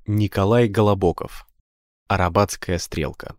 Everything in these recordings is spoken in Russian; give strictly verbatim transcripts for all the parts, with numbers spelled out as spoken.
Николай Голобоков. Арабатская стрелка.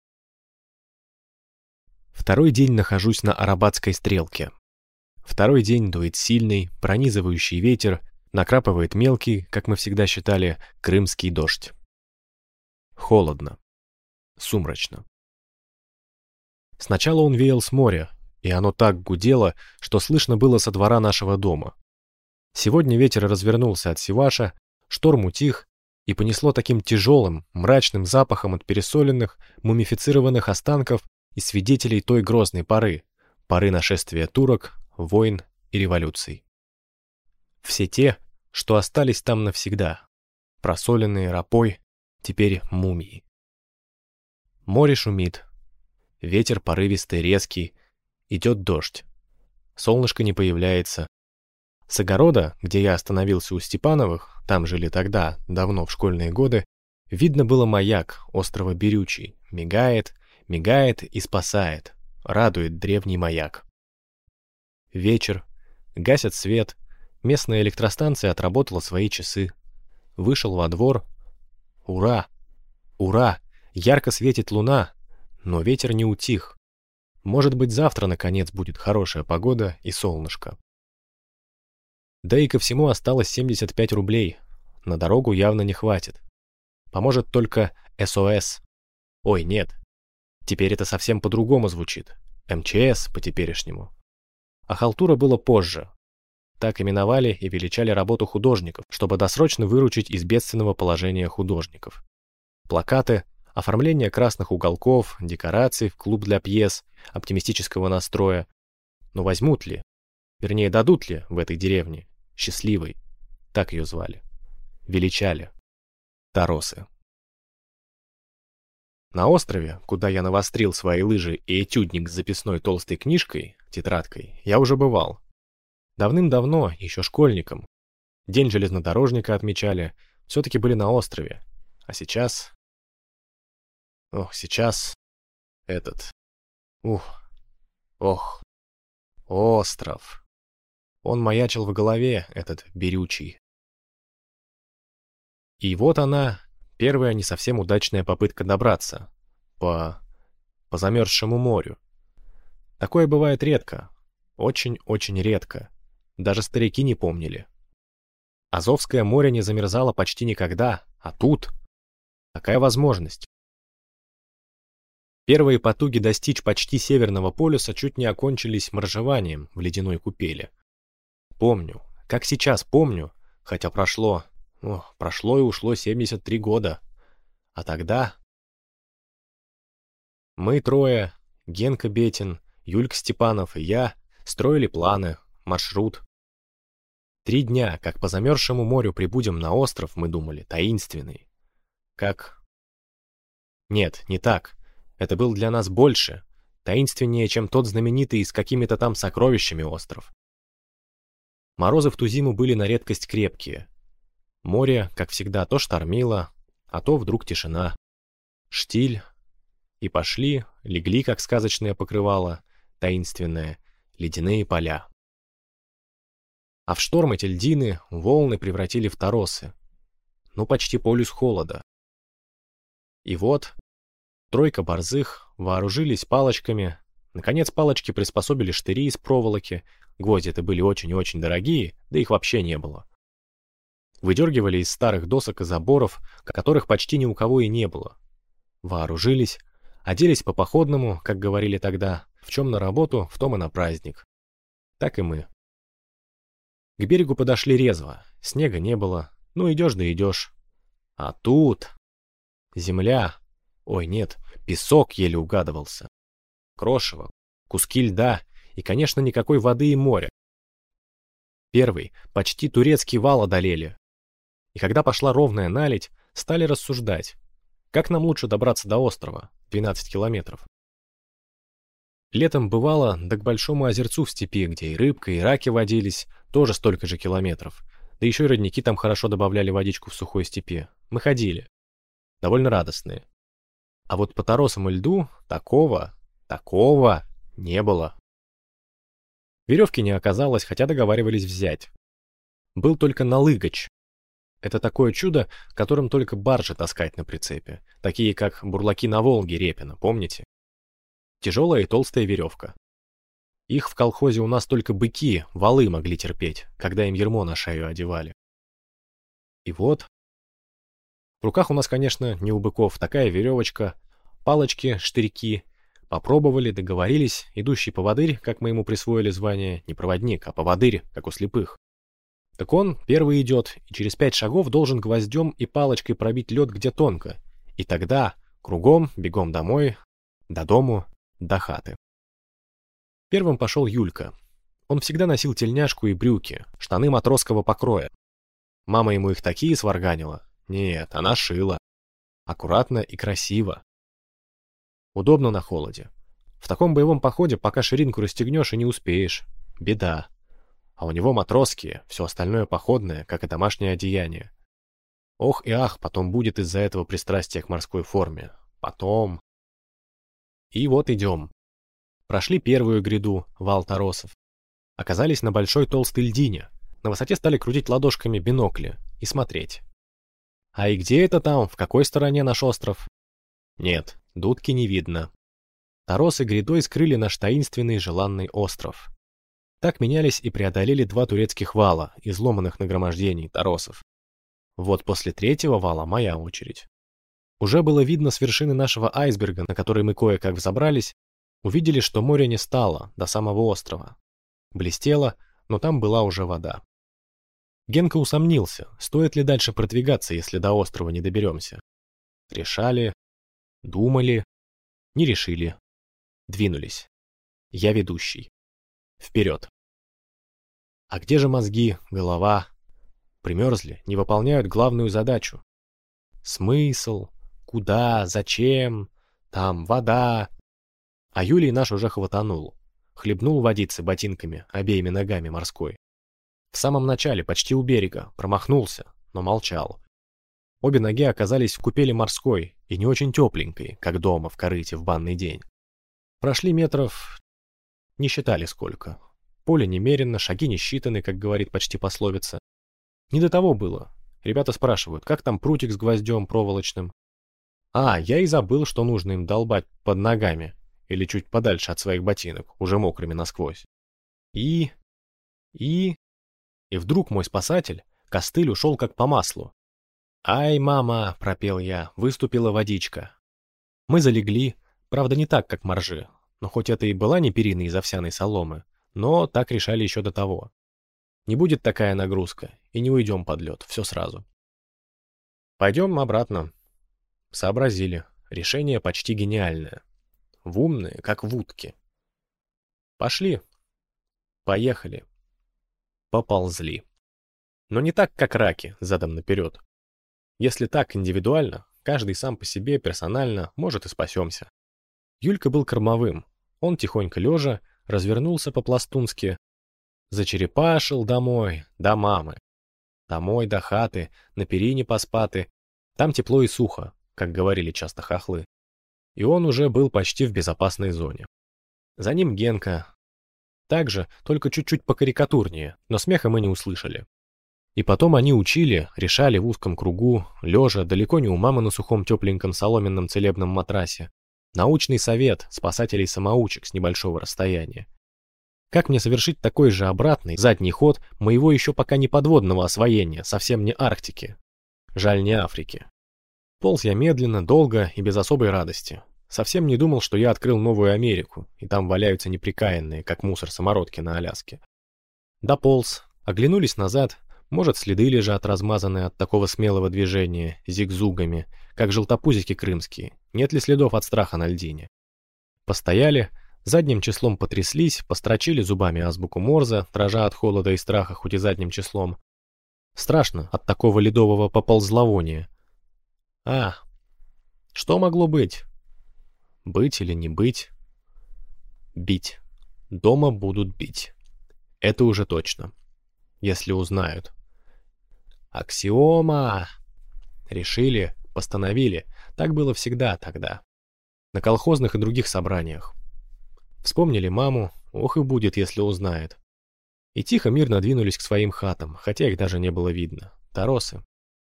Второй день нахожусь на Арабатской стрелке. Второй день дует сильный, пронизывающий ветер, накрапывает мелкий, как мы всегда считали, крымский дождь. Холодно. Сумрачно. Сначала он веял с моря, и оно так гудело, что слышно было со двора нашего дома. Сегодня ветер развернулся от Севаша, шторм утих, и понесло таким тяжелым, мрачным запахом от пересоленных, мумифицированных останков и свидетелей той грозной поры, поры нашествия турок, войн и революций. Все те, что остались там навсегда, просоленные рапой, теперь мумии. Море шумит, ветер порывистый, резкий, идет дождь, солнышко не появляется. С огорода, где я остановился у Степановых, там жили тогда, давно в школьные годы, видно было маяк острова Бирючий, мигает, мигает и спасает, радует древний маяк. Вечер, гасят свет, местная электростанция отработала свои часы. Вышел во двор. Ура! Ура! Ярко светит луна, но ветер не утих. Может быть, завтра, наконец, будет хорошая погода и солнышко. Да и ко всему осталось семьдесят пять рублей. На дорогу явно не хватит. Поможет только эс о эс. Ой, нет. Теперь это совсем по-другому звучит. эм че эс по-теперешнему. А халтура было позже. Так именовали и величали работу художников, чтобы досрочно выручить из бедственного положения художников. Плакаты, оформление красных уголков, декораций в клуб для пьес, оптимистического настроя. Но возьмут ли? Вернее, дадут ли в этой деревне? Счастливой. Так ее звали. Величали. Таросы. На острове, куда я навострил свои лыжи и этюдник с записной толстой книжкой, тетрадкой, я уже бывал. Давным-давно, еще школьником. День железнодорожника отмечали, все-таки были на острове. А сейчас... Ох, сейчас... Этот... Ух... Ох... Остров... Он маячил в голове, этот Бирючий. И вот она, первая не совсем удачная попытка добраться по... по замерзшему морю. Такое бывает редко, очень-очень редко. Даже старики не помнили. Азовское море не замерзало почти никогда, а тут такая возможность. Первые потуги достичь почти Северного полюса чуть не окончились моржеванием в ледяной купели. Помню, как сейчас помню, хотя прошло, о, прошло и ушло семьдесят три года. А тогда... Мы трое, Генка Бетин, Юлька Степанов и я, строили планы, маршрут. Три дня, как по замерзшему морю прибудем на остров, мы думали, таинственный. Как... Нет, не так. Это был для нас больше, таинственнее, чем тот знаменитый с какими-то там сокровищами остров. Морозы в ту зиму были на редкость крепкие. Море, как всегда, то штормило, а то вдруг тишина. Штиль. И пошли, легли, как сказочное покрывало, таинственное, ледяные поля. А в шторм эти льдины волны превратили в торосы. Ну, почти полюс холода. И вот, тройка борзых вооружились палочками. Наконец палочки приспособили штыри из проволоки. Гвозди-то были очень и очень дорогие, да их вообще не было. Выдергивали из старых досок и заборов, которых почти ни у кого и не было. Вооружились, оделись по-походному, как говорили тогда, в чем на работу, в том и на праздник. Так и мы. К берегу подошли резво, снега не было, ну идешь да идешь. А тут... Земля... Ой, нет, песок еле угадывался. Крошево, куски льда и, конечно, никакой воды и моря. Первый, почти турецкий вал одолели. И когда пошла ровная наледь, стали рассуждать, как нам лучше добраться до острова, двенадцать километров. Летом бывало, да к большому озерцу в степи, где и рыбка, и раки водились, тоже столько же километров. Да еще и родники там хорошо добавляли водичку в сухой степи. Мы ходили. Довольно радостные. А вот по торосам и льду такого, такого не было. Веревки не оказалось, хотя договаривались взять. Был только налыгач. Это такое чудо, которым только баржи таскать на прицепе, такие как бурлаки на Волге Репина, помните? Тяжелая и толстая веревка. Их в колхозе у нас только быки, валы могли терпеть, когда им ярмо на шею одевали. И вот... В руках у нас, конечно, не у быков, такая веревочка, палочки, штырьки. Попробовали, договорились, идущий поводырь, как мы ему присвоили звание, не проводник, а поводырь, как у слепых. Так он первый идет, и через пять шагов должен гвоздем и палочкой пробить лед где тонко. И тогда кругом, бегом домой, до дому, до хаты. Первым пошел Юлька. Он всегда носил тельняшку и брюки, штаны матросского покроя. Мама ему их такие сварганила. Нет, она шила. Аккуратно и красиво. Удобно на холоде. В таком боевом походе пока ширинку расстегнешь и не успеешь. Беда. А у него матросские, все остальное походное, как и домашнее одеяние. Ох и ах, потом будет из-за этого пристрастие к морской форме. Потом... И вот идем. Прошли первую гряду, вал торосов. Оказались на большой толстой льдине. На высоте стали крутить ладошками бинокли и смотреть. А и где это там, в какой стороне наш остров? Нет, дудки не видно. Торосы грядой скрыли наш таинственный желанный остров. Так менялись и преодолели два турецких вала, изломанных нагромождений торосов. Вот после третьего вала моя очередь. Уже было видно с вершины нашего айсберга, на который мы кое-как взобрались, увидели, что моря не стало до самого острова. Блестело, но там была уже вода. Генка усомнился, стоит ли дальше продвигаться, если до острова не доберемся. Решали, думали, не решили, двинулись. Я ведущий. Вперед. А где же мозги, голова? Примерзли, не выполняют главную задачу. Смысл? Куда? Зачем? Там вода. А Юлий наш уже хватанул. Хлебнул водицы ботинками, обеими ногами морской. В самом начале, почти у берега, промахнулся, но молчал. Обе ноги оказались в купели морской и не очень тепленькой, как дома в корыте в банный день. Прошли метров... не считали сколько. Поле немерено, шаги не считаны, как говорит почти пословица. Не до того было. Ребята спрашивают, как там прутик с гвоздем проволочным. А, я и забыл, что нужно им долбать под ногами или чуть подальше от своих ботинок, уже мокрыми насквозь. И... и... И вдруг мой спасатель, костыль, ушел как по маслу. «Ай, мама!» — пропел я, выступила водичка. Мы залегли, правда не так, как моржи, но хоть это и была не перина из овсяной соломы, но так решали еще до того. Не будет такая нагрузка, и не уйдем под лед, все сразу. Пойдем обратно. Сообразили, решение почти гениальное. В умные, как в утке. Пошли. Поехали. Поползли. Но не так, как раки, задом наперед. Если так индивидуально, каждый сам по себе, персонально, может и спасемся. Юлька был кормовым. Он тихонько лежа развернулся по-пластунски, зачерепашил домой, до мамы. Домой, до хаты, на перине поспаты. Там тепло и сухо, как говорили часто хохлы. И он уже был почти в безопасной зоне. За ним Генка. Так же, только чуть-чуть покарикатурнее, но смеха мы не услышали. И потом они учили, решали в узком кругу, лежа, далеко не у мамы на сухом тепленьком соломенном целебном матрасе, научный совет спасателей-самоучек с небольшого расстояния. Как мне совершить такой же обратный, задний ход моего еще пока не подводного освоения, совсем не Арктики? Жаль, не Африки. Полз я медленно, долго и без особой радости. Совсем не думал, что я открыл новую Америку, и там валяются неприкаянные, как мусор самородки на Аляске. Дополз, оглянулись назад, может, следы лежат, размазанные от такого смелого движения, зигзугами, как желтопузики крымские, нет ли следов от страха на льдине. Постояли, задним числом потряслись, построчили зубами азбуку Морзе, дрожа от холода и страха хоть и задним числом. Страшно от такого ледового поползловония. А, что могло быть? Быть или не быть? Бить. Дома будут бить. Это уже точно. Если узнают. Аксиома! Решили, постановили. Так было всегда тогда. На колхозных и других собраниях. Вспомнили маму, ох и будет, если узнает. И тихо мирно двинулись к своим хатам, хотя их даже не было видно. Торосы.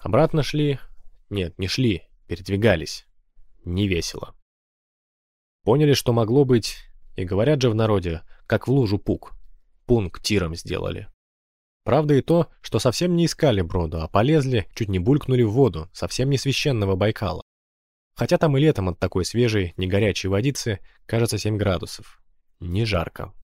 Обратно шли... Нет, не шли, передвигались. Не весело. Поняли, что могло быть, и говорят же в народе, как в лужу пук. Пунктиром сделали. Правда и то, что совсем не искали броду, а полезли, чуть не булькнули в воду, совсем не священного Байкала. Хотя там и летом от такой свежей, не горячей водицы, кажется, семь градусов. Не жарко.